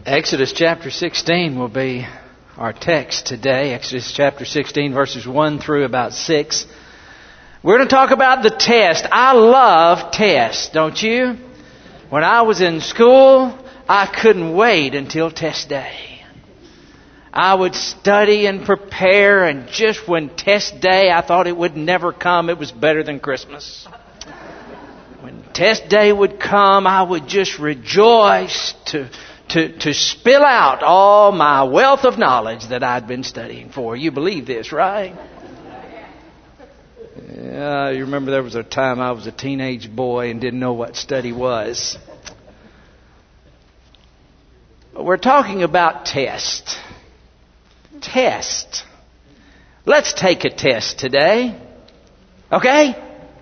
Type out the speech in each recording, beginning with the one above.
Exodus chapter 16 will be our text today. Exodus chapter 16 verses 1 through about 6. We're going to talk about the test. I love tests, don't you? When I was in school, I couldn't wait until test day. I would study and prepare, and just when test day, I thought it would never come. It was better than Christmas. When test day would come, I would just rejoice to spill out all my wealth of knowledge that I'd been studying for. You believe this, right? Yeah, you remember there was a time I was a teenage boy and didn't know what study was. We're talking about test. Test. Let's take a test today. Okay?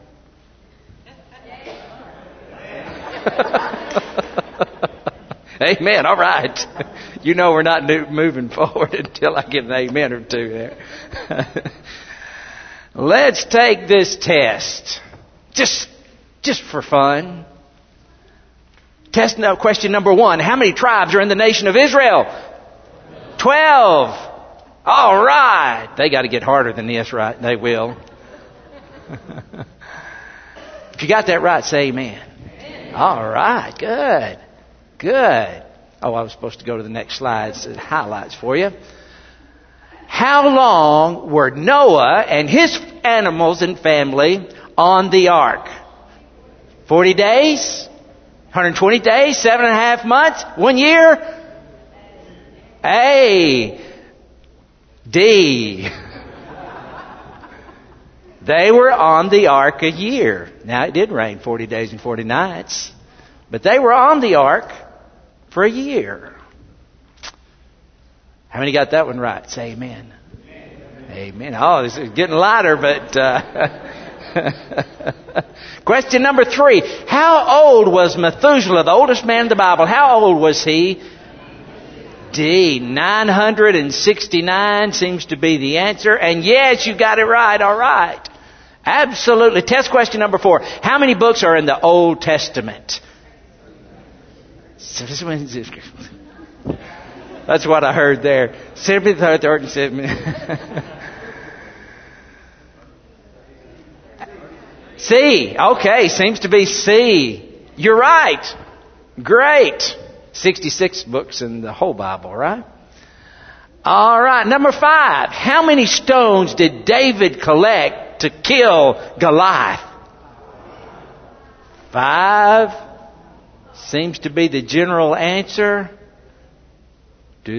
Amen. All right. You know we're not moving forward until I get an amen or two there. Let's take this test. Just for fun. Question number 1. How many tribes are in the nation of Israel? 12. All right. They got to get harder than this, right? They will. If you got that right, say amen. All right. Good. Good. Oh, I was supposed to go to the next slide. It's highlights for you. How long were Noah and his animals and family on the ark? 40 days? 120 days? 7.5 months? 1 year? A. D. They were on the ark a year. Now, it did rain 40 days and 40 nights. But they were on the ark for a year. How many got that one right? Say amen. Amen. Oh, this is getting lighter, but... Question number 3. How old was Methuselah, the oldest man in the Bible? How old was he? D. 969 seems to be the answer. And yes, you got it right. All right. Absolutely. Test question number 4. How many books are in the Old Testament? That's what I heard there. C. Okay, seems to be C. You're right. Great. 66 books in the whole Bible, right? All right, number 5. How many stones did David collect to kill Goliath? 5. Seems to be the general answer. 5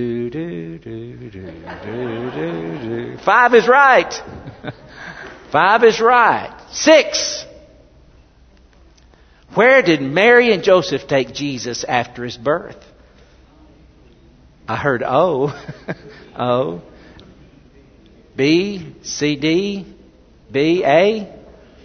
is right. 5 is right. 6. Where did Mary and Joseph take Jesus after his birth? I heard O. O. B. C. D. B. A.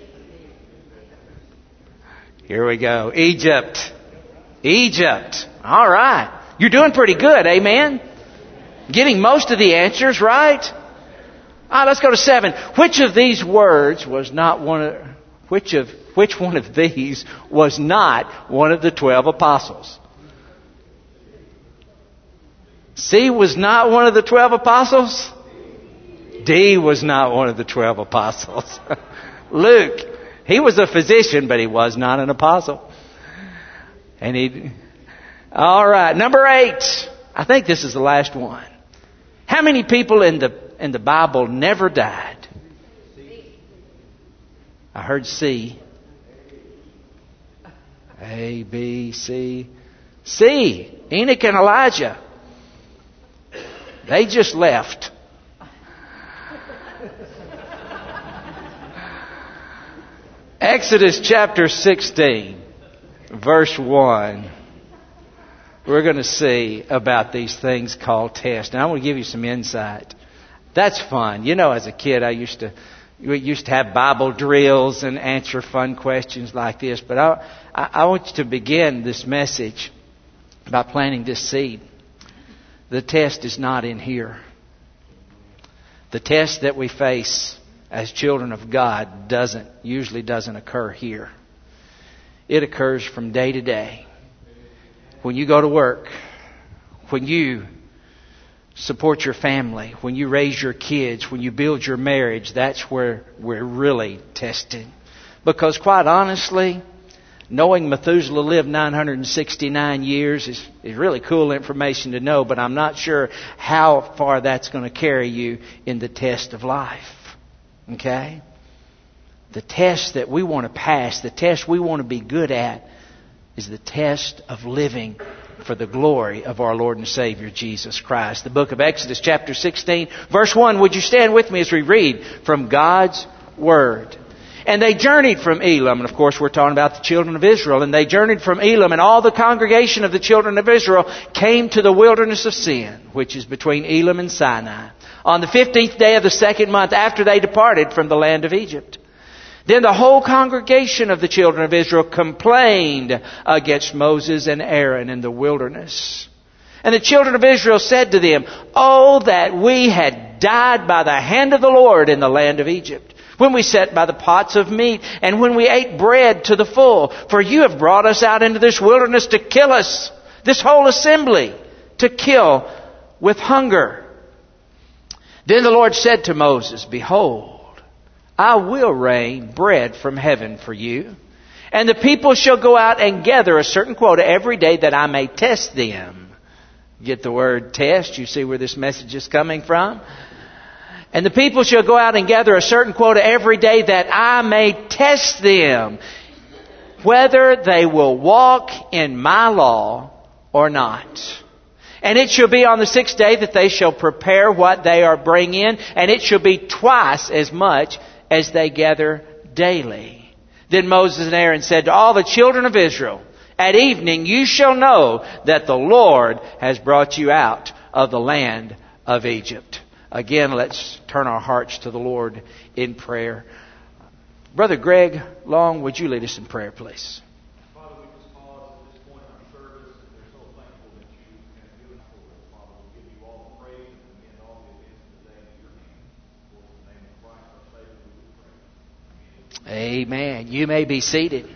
Here we go. Egypt. Egypt. All right. You're doing pretty good. Amen. Getting most of the answers right. All right, let's go to 7. Which of these words was not one of... Which one of these was not one of the 12 apostles? C was not one of the 12 apostles? D was not one of the 12 apostles. Luke, he was a physician, but he was not an apostle. All right, number 8. I think this is the last one. How many people in the Bible never died? I heard C. A, B, C. C. Enoch and Elijah. They just left. Exodus chapter 16, verse 1. We're going to see about these things called tests. Now, I want to give you some insight. That's fun. You know, as a kid, we used to have Bible drills and answer fun questions like this. But I want you to begin this message by planting this seed. The test is not in here. The test that we face as children of God usually doesn't occur here. It occurs from day to day. When you go to work, when you support your family, when you raise your kids, when you build your marriage, that's where we're really tested. Because quite honestly, knowing Methuselah lived 969 years is really cool information to know, but I'm not sure how far that's going to carry you in the test of life. Okay? The test that we want to pass, the test we want to be good at, is the test of living for the glory of our Lord and Savior Jesus Christ. The book of Exodus chapter 16 verse 1. Would you stand with me as we read from God's Word? And they journeyed from Elim. And of course we're talking about the children of Israel. And they journeyed from Elim, and all the congregation of the children of Israel came to the wilderness of Sin, which is between Elim and Sinai, on the 15th day of the second month after they departed from the land of Egypt. Then the whole congregation of the children of Israel complained against Moses and Aaron in the wilderness. And the children of Israel said to them, "Oh, that we had died by the hand of the Lord in the land of Egypt, when we sat by the pots of meat, and when we ate bread to the full. For you have brought us out into this wilderness to kill us, this whole assembly, to kill with hunger." Then the Lord said to Moses, "Behold, I will rain bread from heaven for you, and the people shall go out and gather a certain quota every day, that I may test them." Get the word test? You see where this message is coming from? "And the people shall go out and gather a certain quota every day, that I may test them, whether they will walk in my law or not. And it shall be on the 6th day that they shall prepare what they are bringing in, and it shall be twice as much as they gather daily." Then Moses and Aaron said to all the children of Israel, "At evening you shall know that the Lord has brought you out of the land of Egypt." Again, let's turn our hearts to the Lord in prayer. Brother Greg Long, would you lead us in prayer, please? Father, we just pause at this point in our service, and we're so thankful that you have given us the Lord. Father, we give you all the praise and again all the events today in your name. For in the name of Christ our Savior, we pray. Amen. You may be seated.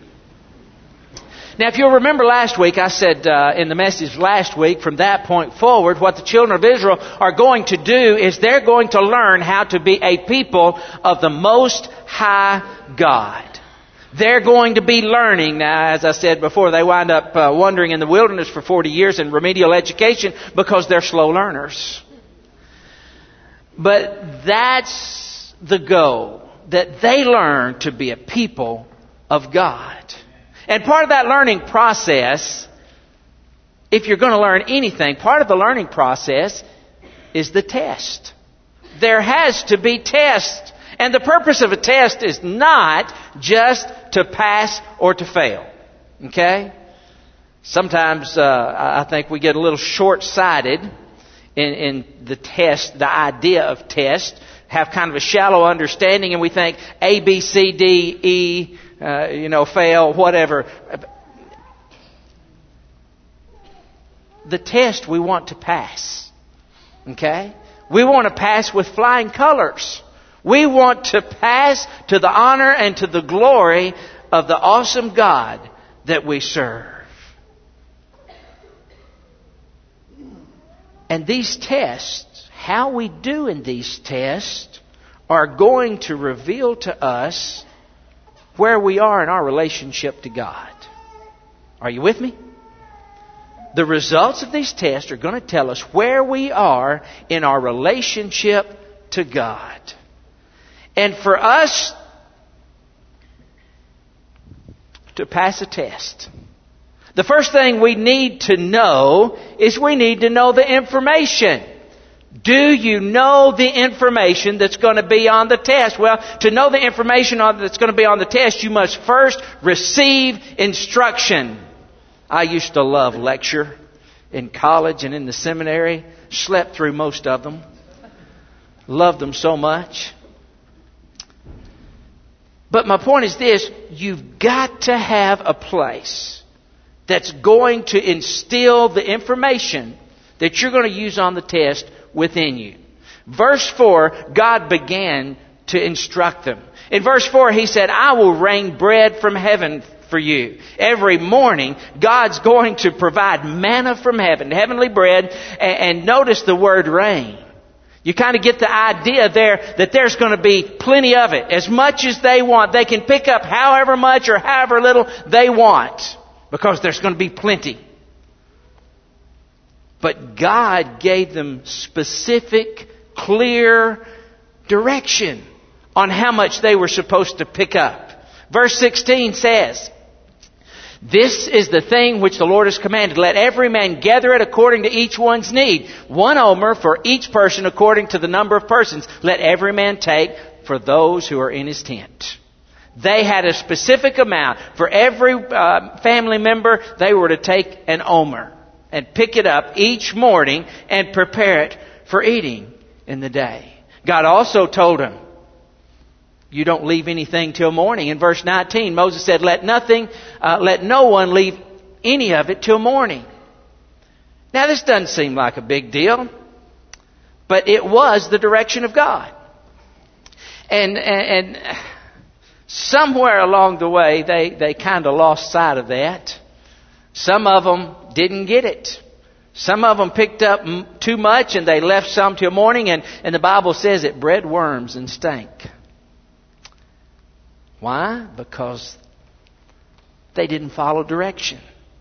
Now, if you'll remember last week, I said in the message last week, from that point forward, what the children of Israel are going to do is they're going to learn how to be a people of the Most High God. They're going to be learning. Now, as I said before, they wind up wandering in the wilderness for 40 years in remedial education because they're slow learners. But that's the goal, that they learn to be a people of God. And part of that learning process, if you're going to learn anything, part of the learning process is the test. There has to be tests. And the purpose of a test is not just to pass or to fail. Okay? Sometimes I think we get a little short-sighted in the test, the idea of test, have kind of a shallow understanding, and we think A, B, C, D, E, fail, whatever. The test we want to pass. Okay? We want to pass with flying colors. We want to pass to the honor and to the glory of the awesome God that we serve. And these tests, how we do in these tests, are going to reveal to us where we are in our relationship to God. Are you with me? The results of these tests are going to tell us where we are in our relationship to God. And for us to pass a test, the first thing we need to know is we need to know the information. Do you know the information that's going to be on the test? Well, to know the information that's going to be on the test, you must first receive instruction. I used to love lecture in college and in the seminary. Slept through most of them. Loved them so much. But my point is this: you've got to have a place that's going to instill the information that you're going to use on the test within you. Verse 4, God began to instruct them. In verse 4, He said, "I will rain bread from heaven for you. Every morning, God's going to provide manna from heaven, heavenly bread, and notice the word rain. You kind of get the idea there that there's going to be plenty of it. As much as they want. They can pick up however much or however little they want. Because there's going to be plenty. But God gave them specific, clear direction on how much they were supposed to pick up. Verse 16 says, "This is the thing which the Lord has commanded. Let every man gather it according to each one's need. 1 omer for each person according to the number of persons. Let every man take for those who are in his tent." They had a specific amount. For every family member, they were to take an omer and pick it up each morning and prepare it for eating in the day. God also told them, you don't leave anything till morning. In verse 19, Moses said, let no one leave any of it till morning. Now this doesn't seem like a big deal, but it was the direction of God. And somewhere along the way, they kind of lost sight of that. Some of them didn't get it. Some of them picked up too much and they left some till morning. And the Bible says it bred worms and stank. Why? Because they didn't follow direction.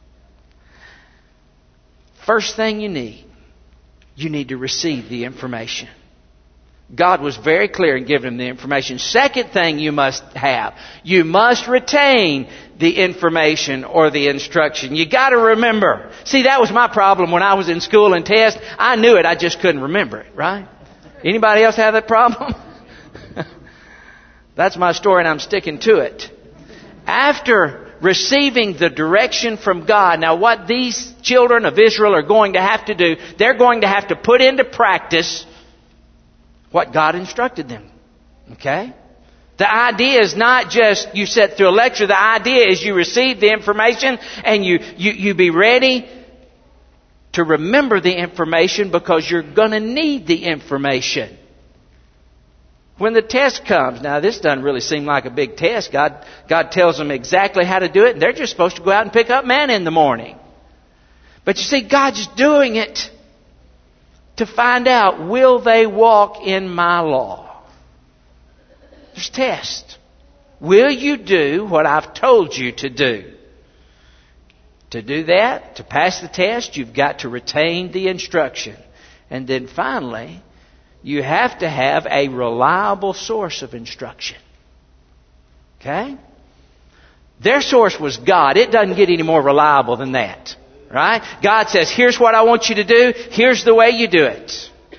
First thing you need to receive the information. God was very clear in giving them the information. Second thing you must have, you must retain the information or the instruction. You got to remember. See, that was my problem when I was in school and test. I knew it, I just couldn't remember it, right? Anybody else have that problem? That's my story and I'm sticking to it. After receiving the direction from God, now what these children of Israel are going to have to do, they're going to have to put into practice what God instructed them. Okay? The idea is not just you sit through a lecture. The idea is you receive the information and you be ready to remember the information because you're going to need the information. When the test comes, now this doesn't really seem like a big test. God tells them exactly how to do it and they're just supposed to go out and pick up manna in the morning. But you see, God's doing it to find out, will they walk in my law? There's a test. Will you do what I've told you to do? To do that, to pass the test, you've got to retain the instruction. And then finally, you have to have a reliable source of instruction. Okay? Their source was God. It doesn't get any more reliable than that. Right? God says, here's what I want you to do. Here's the way you do it.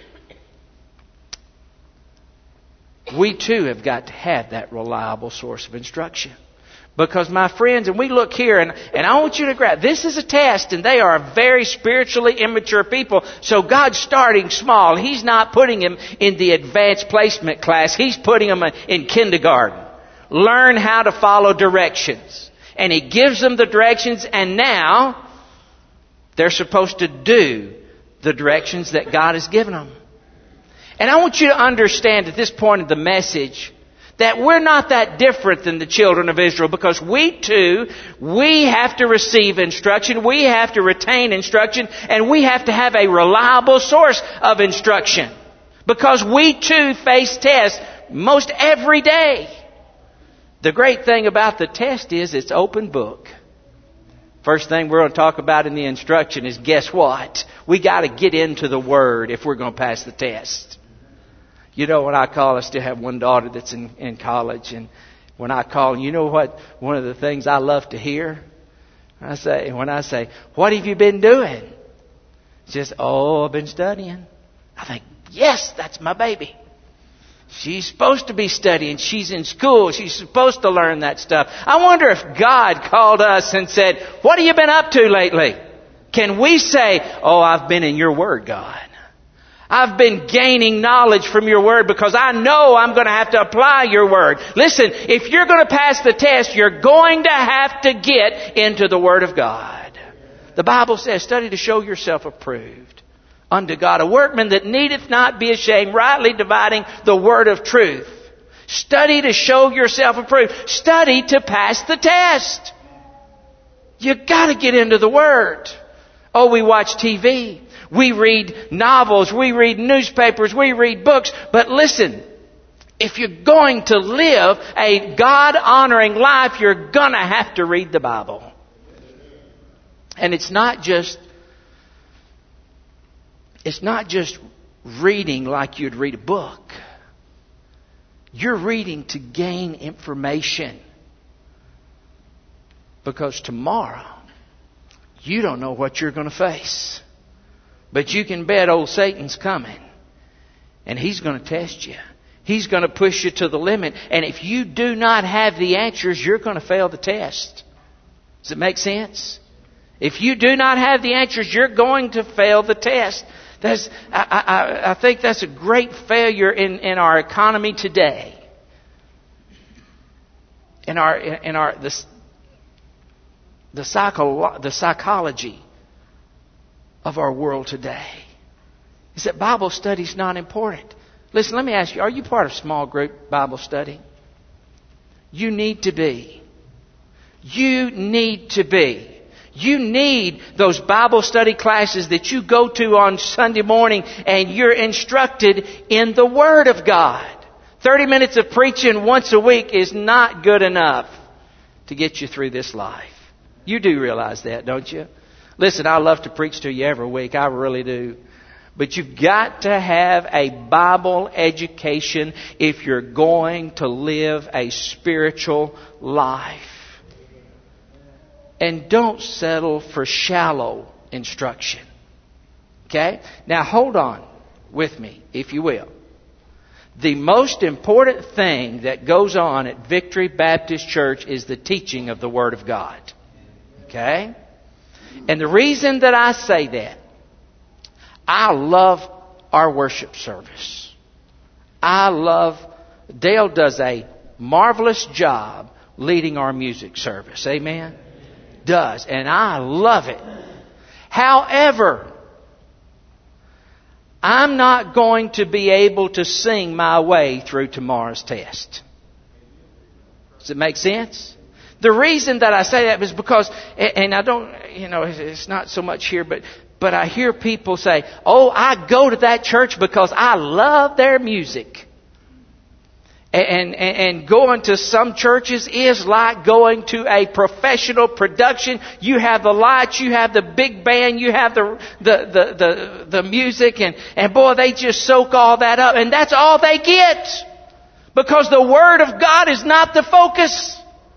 We too have got to have that reliable source of instruction. Because my friends, and we look here, and I want you to grab, this is a test, and they are very spiritually immature people. So God's starting small. He's not putting them in the advanced placement class. He's putting them in kindergarten. Learn how to follow directions. And He gives them the directions, and now they're supposed to do the directions that God has given them. And I want you to understand at this point of the message that we're not that different than the children of Israel, because we have to receive instruction, we have to retain instruction, and we have to have a reliable source of instruction. Because we too face tests most every day. The great thing about the test is it's open book. First thing we're going to talk about in the instruction is, guess what? We got to get into the Word if we're going to pass the test. You know, when I call, I still have one daughter that's in college, and when I call, you know what? One of the things I love to hear, when I say, what have you been doing? She says, I've been studying. I think, yes, that's my baby. She's supposed to be studying. She's in school. She's supposed to learn that stuff. I wonder if God called us and said, what have you been up to lately? Can we say, I've been in your Word, God. I've been gaining knowledge from your Word because I know I'm going to have to apply your Word. Listen, if you're going to pass the test, you're going to have to get into the Word of God. The Bible says, study to show yourself approved unto God, a workman that needeth not be ashamed, rightly dividing the word of truth. Study to show yourself approved. Study to pass the test. You got to get into the Word. Oh, we watch TV. We read novels. We read newspapers. We read books. But listen, if you're going to live a God-honoring life, you're going to have to read the Bible. And it's not just reading like you'd read a book. You're reading to gain information. Because tomorrow, you don't know what you're going to face. But you can bet old Satan's coming. And he's going to test you. He's going to push you to the limit. And if you do not have the answers, you're going to fail the test. Does it make sense? If you do not have the answers, you're going to fail the test. I think that's a great failure in our economy today. The psychology of our world today is that Bible study is not important. Listen, let me ask you, are you part of small group Bible study? You need to be. You need to be. You need those Bible study classes that you go to on Sunday morning and you're instructed in the Word of God. 30 minutes of preaching once a week is not good enough to get you through this life. You do realize that, don't you? Listen, I love to preach to you every week. I really do. But you've got to have a Bible education if you're going to live a spiritual life. And don't settle for shallow instruction. Okay? Now hold on with me, if you will. The most important thing that goes on at Victory Baptist Church is the teaching of the Word of God. Okay? And the reason that I say that, I love our worship service. Dale does a marvelous job leading our music service. Amen? Does. And I love it. However, I'm not going to be able to sing my way through tomorrow's test. Does it make sense? The reason that I say that is because, and I don't, it's not so much here, but I hear people say, oh, I go to that church because I love their music. And going to some churches is like going to a professional production. You have the lights, you have the big band, you have the music, and boy, they just soak all that up, and that's all they get. Because the Word of God is not the focus.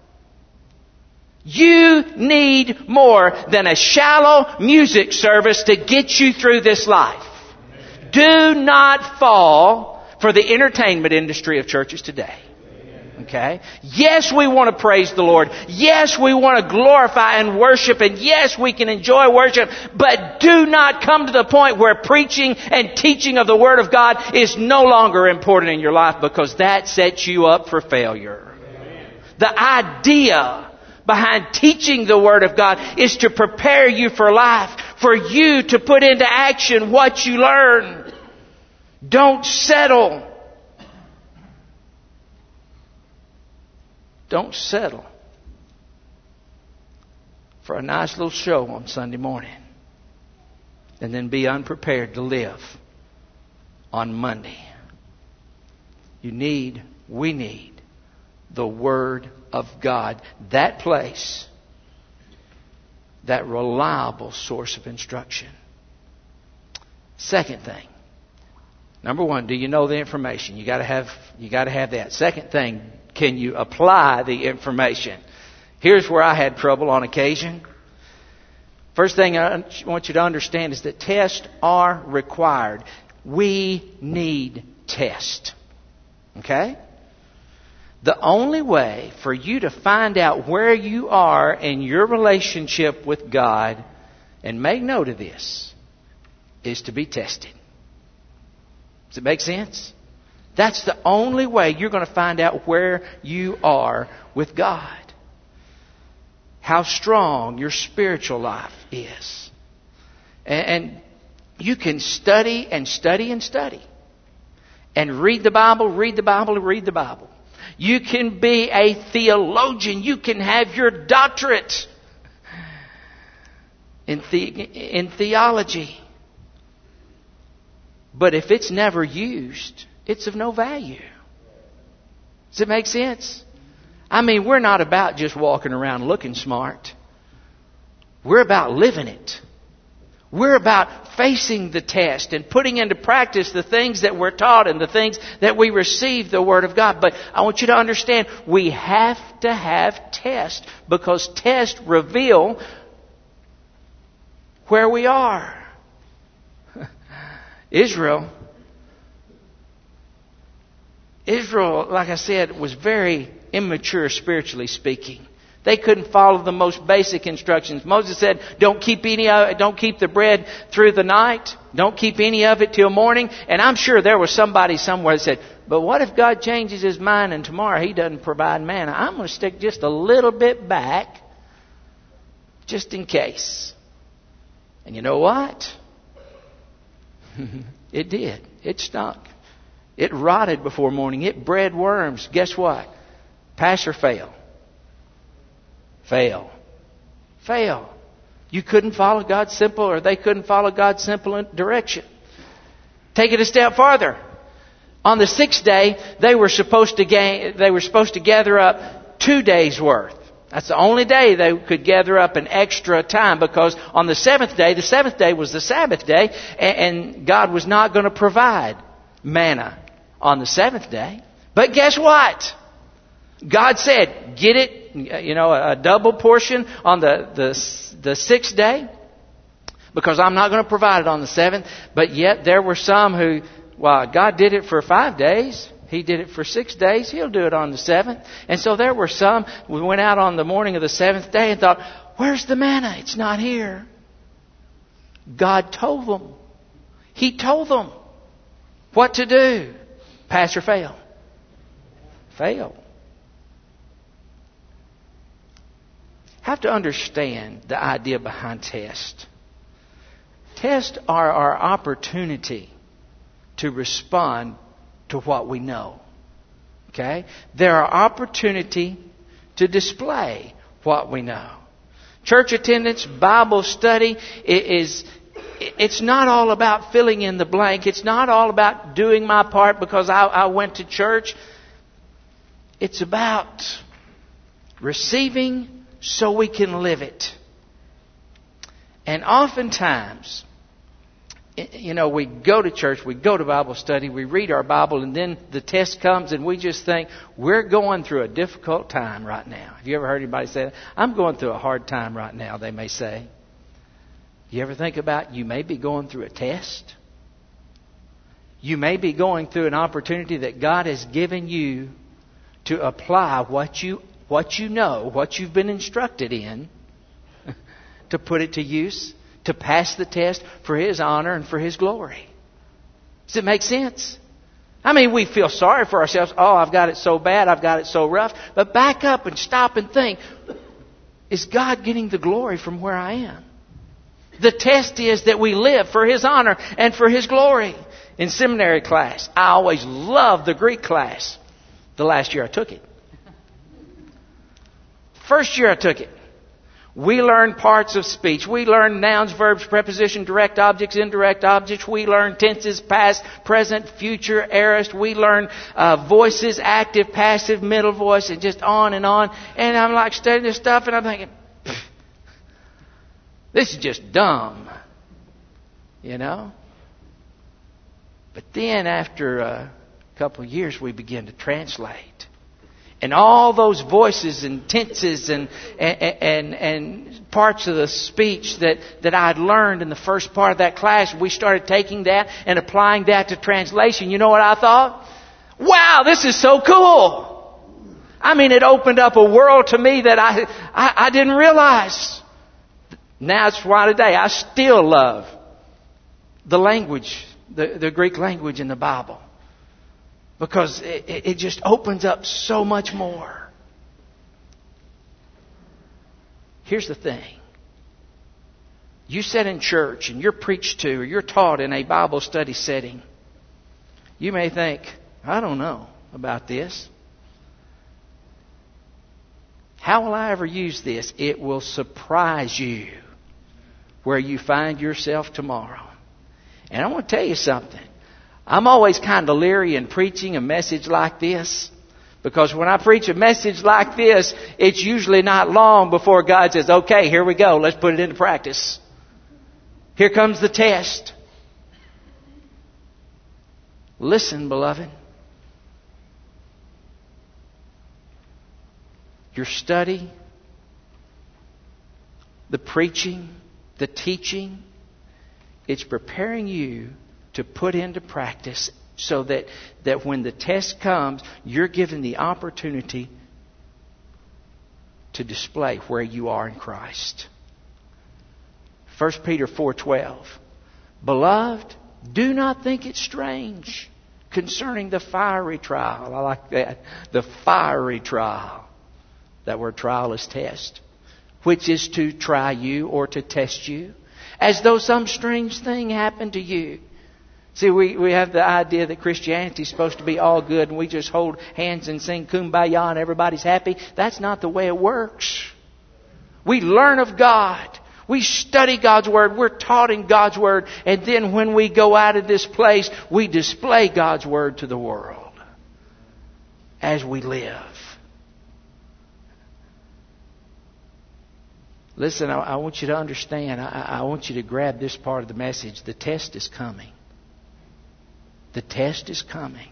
You need more than a shallow music service to get you through this life. Do not fall for the entertainment industry of churches today. Okay? Yes, we want to praise the Lord. Yes, we want to glorify and worship. And yes, we can enjoy worship. But do not come to the point where preaching and teaching of the Word of God is no longer important in your life, because that sets you up for failure. The idea behind teaching the Word of God is to prepare you for life, for you to put into action what you learn. Don't settle. Don't settle for a nice little show on Sunday morning and then be unprepared to live on Monday. We need the Word of God. That place, that reliable source of instruction. Second thing. Number one, do you know the information? You got to have that. Second thing, can you apply the information? Here's where I had trouble on occasion. First thing I want you to understand is that tests are required. We need tests. Okay? The only way for you to find out where you are in your relationship with God, and make note of this, is to be tested. Does it make sense? That's the only way you're going to find out where you are with God. How strong your spiritual life is. And you can study and study and study. And read the Bible, read the Bible, and read the Bible. You can be a theologian. You can have your doctorate. in theology. But if it's never used, it's of no value. Does it make sense? I mean, we're not about just walking around looking smart. We're about living it. We're about facing the test and putting into practice the things that we're taught and the things that we receive the Word of God. But I want you to understand, we have to have tests, because tests reveal where we are. Israel, like I said, was very immature spiritually speaking. They couldn't follow the most basic instructions. Moses said, don't keep the bread through the night. Don't keep any of it till morning. And I'm sure there was somebody somewhere that said, but what if God changes His mind and tomorrow He doesn't provide manna? I'm going to stick just a little bit back, just in case. And you know what? It did. It stunk. It rotted before morning. It bred worms. Guess what? Pass or fail? Fail. You couldn't follow God's simple, or they couldn't follow God's simple direction. Take it a step farther. On the 6th day, they were supposed to gather up 2 days' worth. That's the only day they could gather up an extra time, because on the 7th day was the Sabbath day, and God was not going to provide manna on the 7th day. But guess what? God said, get it, a double portion on the 6th day, because I'm not going to provide it on the 7th. But yet there were some who, God did it for 5 days. He did it for 6 days. He'll do it on the 7th. And so there were some who went out on the morning of the 7th day and thought, where's the manna? It's not here. God told them. He told them what to do. Pass or fail? Fail. Have to understand the idea behind tests. Tests are our opportunity to respond to what we know. Okay? They're our opportunity to display what we know. Church attendance, Bible study, it's not all about filling in the blank. It's not all about doing my part because I went to church. It's about receiving so we can live it. And oftentimes, we go to church, we go to Bible study, we read our Bible, and then the test comes and we just think, we're going through a difficult time right now. Have you ever heard anybody say that? I'm going through a hard time right now, they may say. You ever think about you may be going through a test? You may be going through an opportunity that God has given you to apply what you know, what you've been instructed in, to put it to use, to pass the test for His honor and for His glory. Does it make sense? I mean, we feel sorry for ourselves. Oh, I've got it so bad. I've got it so rough. But back up and stop and think, is God getting the glory from where I am? The test is that we live for His honor and for His glory. In seminary class, I always loved the Greek class. The last year I took it. First year I took it. We learned parts of speech. We learned nouns, verbs, preposition, direct objects, indirect objects. We learned tenses, past, present, future, aorist. We learned voices, active, passive, middle voice, and just on and on. And I'm like studying this stuff and I'm thinking, this is just dumb. But then after a couple of years we began to translate. And all those voices and tenses and parts of the speech that I had learned in the first part of that class, we started taking that and applying that to translation. You know what I thought? Wow, this is so cool. I mean, it opened up a world to me that I didn't realize. Now it's why today I still love the language, the Greek language in the Bible. Because it just opens up so much more. Here's the thing. You sit in church and you're preached to or you're taught in a Bible study setting. You may think, I don't know about this. How will I ever use this? It will surprise you where you find yourself tomorrow. And I want to tell you something. I'm always kind of leery in preaching a message like this, because when I preach a message like this, it's usually not long before God says, okay, here we go. Let's put it into practice. Here comes the test. Listen, beloved. Your study, the preaching, the teaching, it's preparing you to put into practice so that when the test comes, you're given the opportunity to display where you are in Christ. 1 Peter 4:12. Beloved, do not think it strange concerning the fiery trial. I like that. The fiery trial. That word trial is test. Which is to try you or to test you. As though some strange thing happened to you. See, we have the idea that Christianity is supposed to be all good and we just hold hands and sing Kumbaya and everybody's happy. That's not the way it works. We learn of God. We study God's Word. We're taught in God's Word. And then when we go out of this place, we display God's Word to the world as we live. Listen, I want you to understand. I want you to grab this part of the message. The test is coming. The test is coming.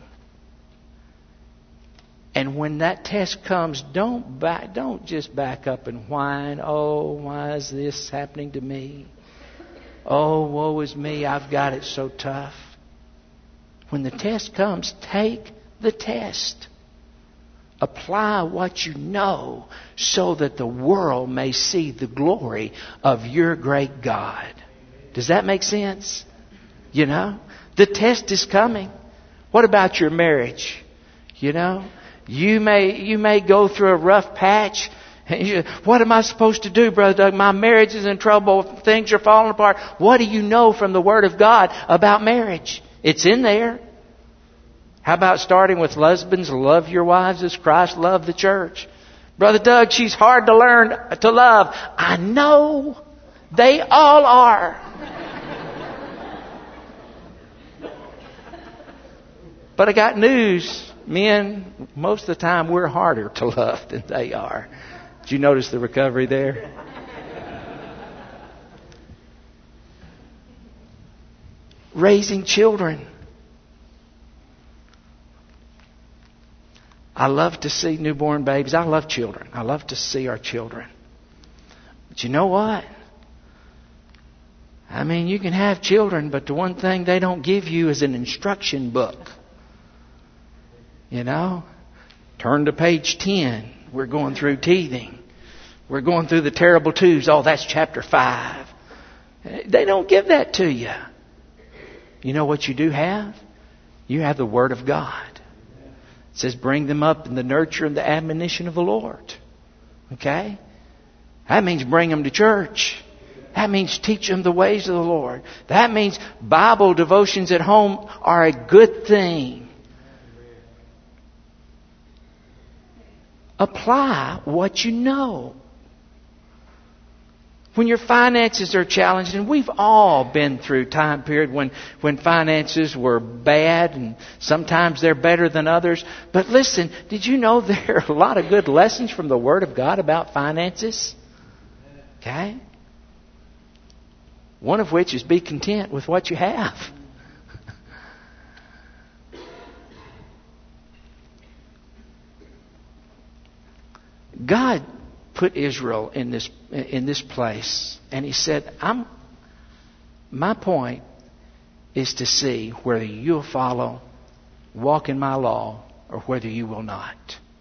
And when that test comes, don't just back up and whine. Oh, why is this happening to me? Oh, woe is me. I've got it so tough. When the test comes, take the test. Apply what you know so that the world may see the glory of your great God. Does that make sense? You know, the test is coming. What about your marriage? You know, you may go through a rough patch. What am I supposed to do, Brother Doug? My marriage is in trouble. Things are falling apart. What do you know from the Word of God about marriage? It's in there. How about starting with husbands? Love your wives as Christ loved the church. Brother Doug, she's hard to learn to love. I know. They all are. But I got news. Men, most of the time, we're harder to love than they are. Did you notice the recovery there? Raising children. I love to see newborn babies. I love children. I love to see our children. But you know what? I mean, you can have children, but the one thing they don't give you is an instruction book. You know? Turn to page 10. We're going through teething. We're going through the terrible twos. Oh, that's chapter 5. They don't give that to you. You know what you do have? You have the Word of God. It says, bring them up in the nurture and the admonition of the Lord. Okay? That means bring them to church. That means teach them the ways of the Lord. That means Bible devotions at home are a good thing. Apply what you know. When your finances are challenged, and we've all been through time period when finances were bad, and sometimes they're better than others. But listen, did you know there are a lot of good lessons from the Word of God about finances? Okay? One of which is be content with what you have. God put Israel in this place, and He said, my point is to see whether you'll follow, walk in my law, or whether you will not.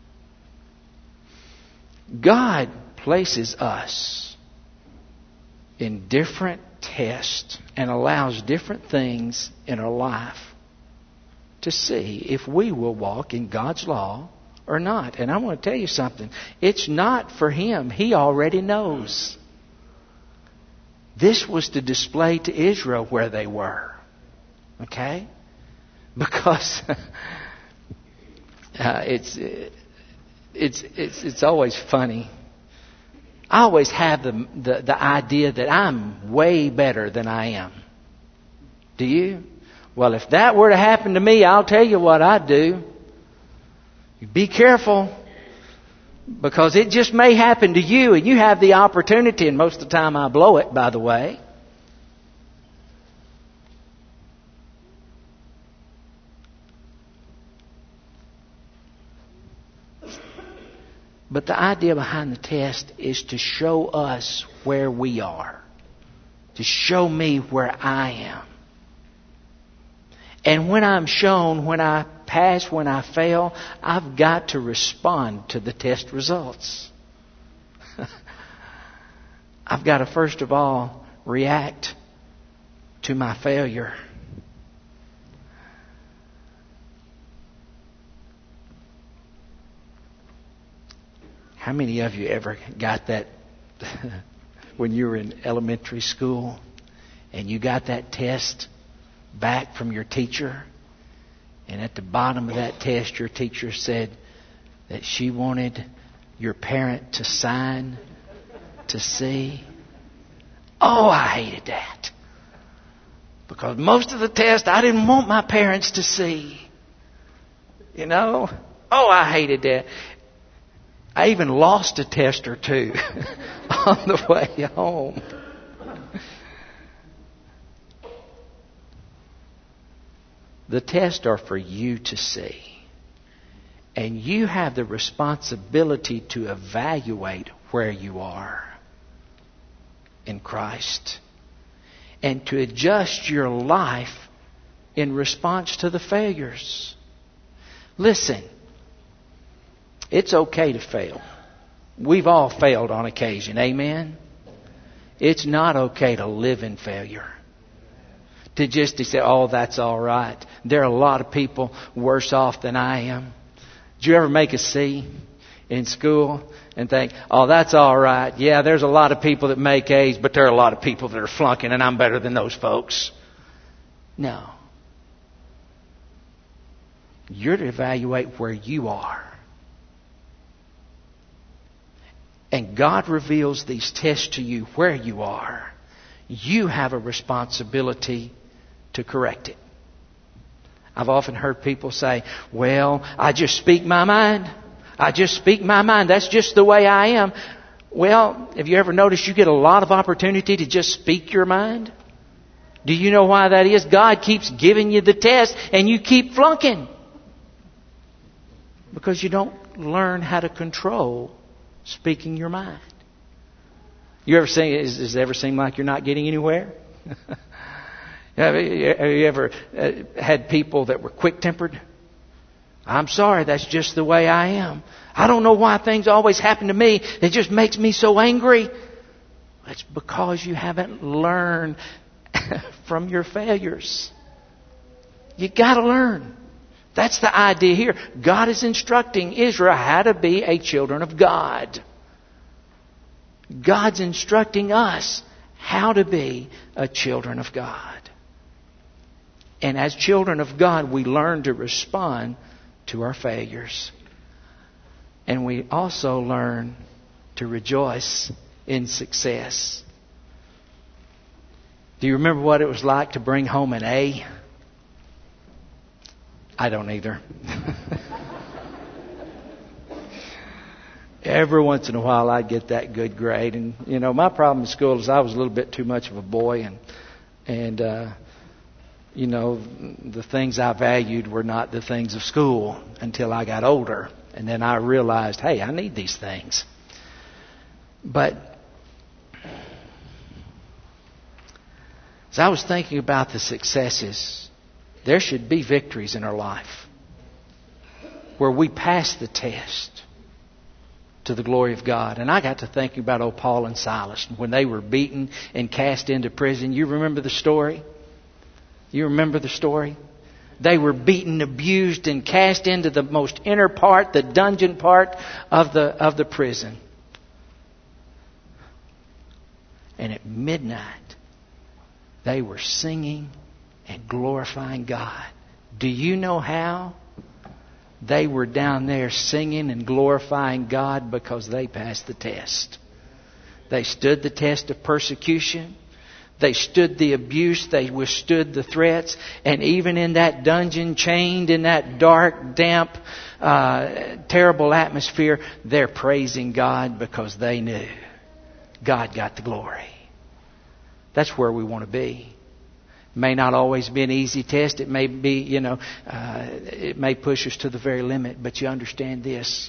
God places us in different tests and allows different things in our life to see if we will walk in God's law or not. And I want to tell you something. It's not for Him. He already knows. This was to display to Israel where they were. Okay? Because it's always funny. I always have the idea that I'm way better than I am. Do you? Well, if that were to happen to me, I'll tell you what I'd do. Be careful, because it just may happen to you, and you have the opportunity, and most of the time I blow it, by the way. But the idea behind the test is to show us where we are. To show me where I am. And when I'm shown, when I pass, when I fail, I've got to respond to the test results. I've got to first of all react to my failure. How many of you ever got that when you were in elementary school and you got that test back from your teacher, and at the bottom of that test your teacher said that she wanted your parent to sign to see? Oh, I hated that. Because most of the test I didn't want my parents to see. You know? Oh, I hated that. I even lost a test or two on the way home. The tests are for you to see. And you have the responsibility to evaluate where you are in Christ. And to adjust your life in response to the failures. Listen. It's okay to fail. We've all failed on occasion. Amen? It's not okay to live in failure. To say, oh, that's all right. There are a lot of people worse off than I am. Did you ever make a C in school and think, oh, that's all right. Yeah, there's a lot of people that make A's, but there are a lot of people that are flunking, and I'm better than those folks. No. You're to evaluate where you are. And God reveals these tests to you where you are. You have a responsibility to correct it. I've often heard people say, well, I just speak my mind. I just speak my mind. That's just the way I am. Well, have you ever noticed you get a lot of opportunity to just speak your mind? Do you know why that is? God keeps giving you the test and you keep flunking. Because you don't learn how to control speaking your mind. You ever seen? Does it ever seem like you're not getting anywhere? Have you ever had people that were quick-tempered? I'm sorry, that's just the way I am. I don't know why things always happen to me. It just makes me so angry. It's because you haven't learned from your failures. You got to learn. That's the idea here. God is instructing Israel how to be a children of God. God's instructing us how to be a children of God. And as children of God, we learn to respond to our failures. And we also learn to rejoice in success. Do you remember what it was like to bring home an A? I don't either. Every once in a while I'd get that good grade. And, you know, my problem in school is I was a little bit too much of a boy. And you know, the things I valued were not the things of school until I got older. And then I realized, hey, I need these things. But as I was thinking about the successes, there should be victories in our life where we pass the test to the glory of God. And I got to thinking about old Paul and Silas when they were beaten and cast into prison. You remember the story? You remember the story? They were beaten, abused, and cast into the most inner part, the dungeon part of the prison. And at midnight, they were singing and glorifying God. Do you know how? They were down there singing and glorifying God because they passed the test. They stood the test of persecution. They stood the abuse. They withstood the threats. And even in that dungeon, chained in that dark, damp, terrible atmosphere, they're praising God because they knew God got the glory. That's where we want to be. It may not always be an easy test. It may be, it may push us to the very limit. But you understand this.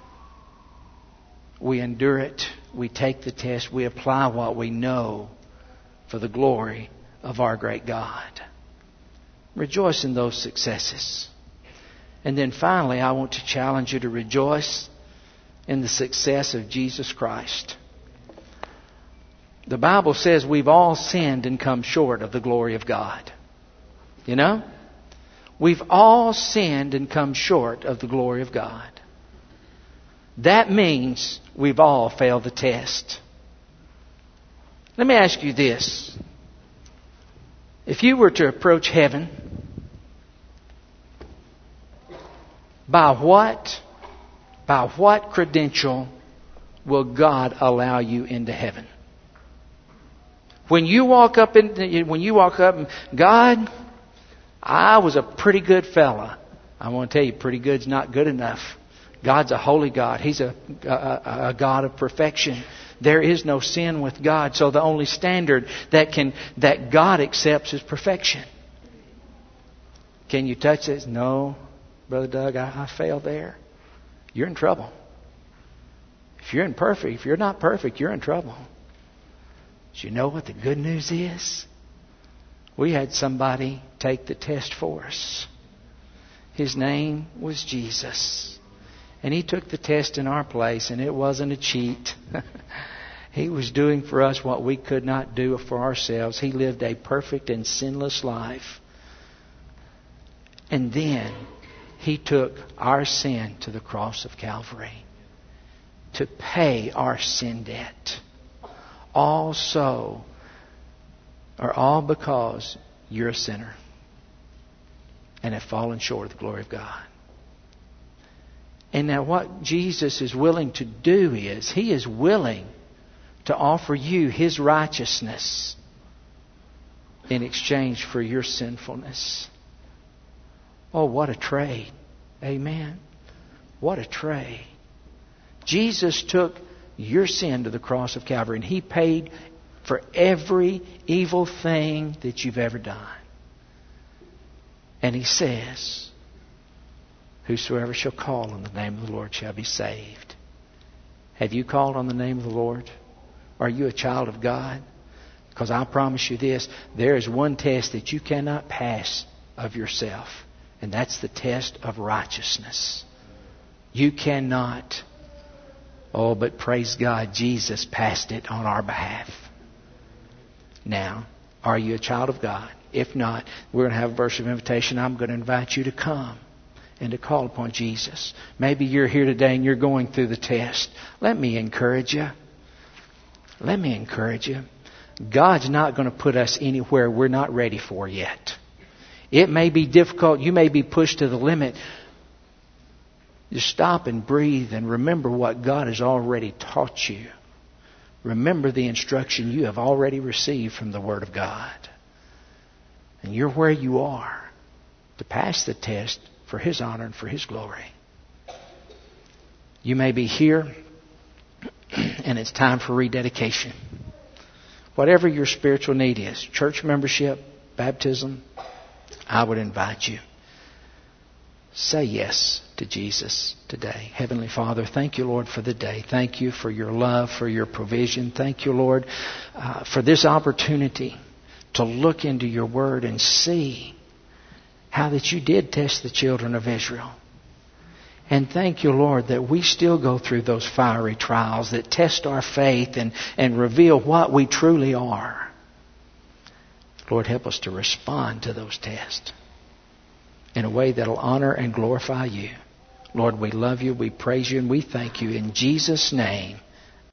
We endure it. We take the test. We apply what we know for the glory of our great God. Rejoice in those successes. And then finally, I want to challenge you to rejoice in the success of Jesus Christ. The Bible says we've all sinned and come short of the glory of God. You know? We've all sinned and come short of the glory of God. That means we've all failed the test. Let me ask you this. If you were to approach heaven, by what credential will God allow you into heaven? When you walk up, God, I was a pretty good fella. I want to tell you, pretty good's not good enough. God's a holy God. He's a God of perfection. There is no sin with God. So the only standard that God accepts is perfection. Can you touch this? No, Brother Doug, I failed there. You're in trouble. If you're not perfect, you're in trouble. But you know what the good news is? We had somebody take the test for us. His name was Jesus. And He took the test in our place, and it wasn't a cheat. He was doing for us what we could not do for ourselves. He lived a perfect and sinless life. And then He took our sin to the cross of Calvary to pay our sin debt. All because you're a sinner and have fallen short of the glory of God. And now what Jesus is willing to do is, He is willing to offer you His righteousness in exchange for your sinfulness. Oh, what a trade. Amen. What a trade. Jesus took your sin to the cross of Calvary, and He paid for every evil thing that you've ever done. And He says, whosoever shall call on the name of the Lord shall be saved. Have you called on the name of the Lord? Are you a child of God? Because I promise you this, there is one test that you cannot pass of yourself. And that's the test of righteousness. You cannot. Oh, but praise God, Jesus passed it on our behalf. Now, are you a child of God? If not, we're going to have a verse of invitation. I'm going to invite you to come and to call upon Jesus. Maybe you're here today and you're going through the test. Let me encourage you. Let me encourage you. God's not going to put us anywhere we're not ready for yet. It may be difficult. You may be pushed to the limit. Just stop and breathe and remember what God has already taught you. Remember the instruction you have already received from the Word of God. And you're where you are to pass the test for His honor and for His glory. You may be here and it's time for rededication. Whatever your spiritual need is, church membership, baptism, I would invite you. Say yes to Jesus today. Heavenly Father, thank you, Lord, for the day. Thank you for your love, for your provision. Thank you, Lord, for this opportunity to look into your Word and see how that you did test the children of Israel. And thank you, Lord, that we still go through those fiery trials that test our faith and reveal what we truly are. Lord, help us to respond to those tests in a way that will honor and glorify you. Lord, we love you, we praise you, and we thank you. In Jesus' name,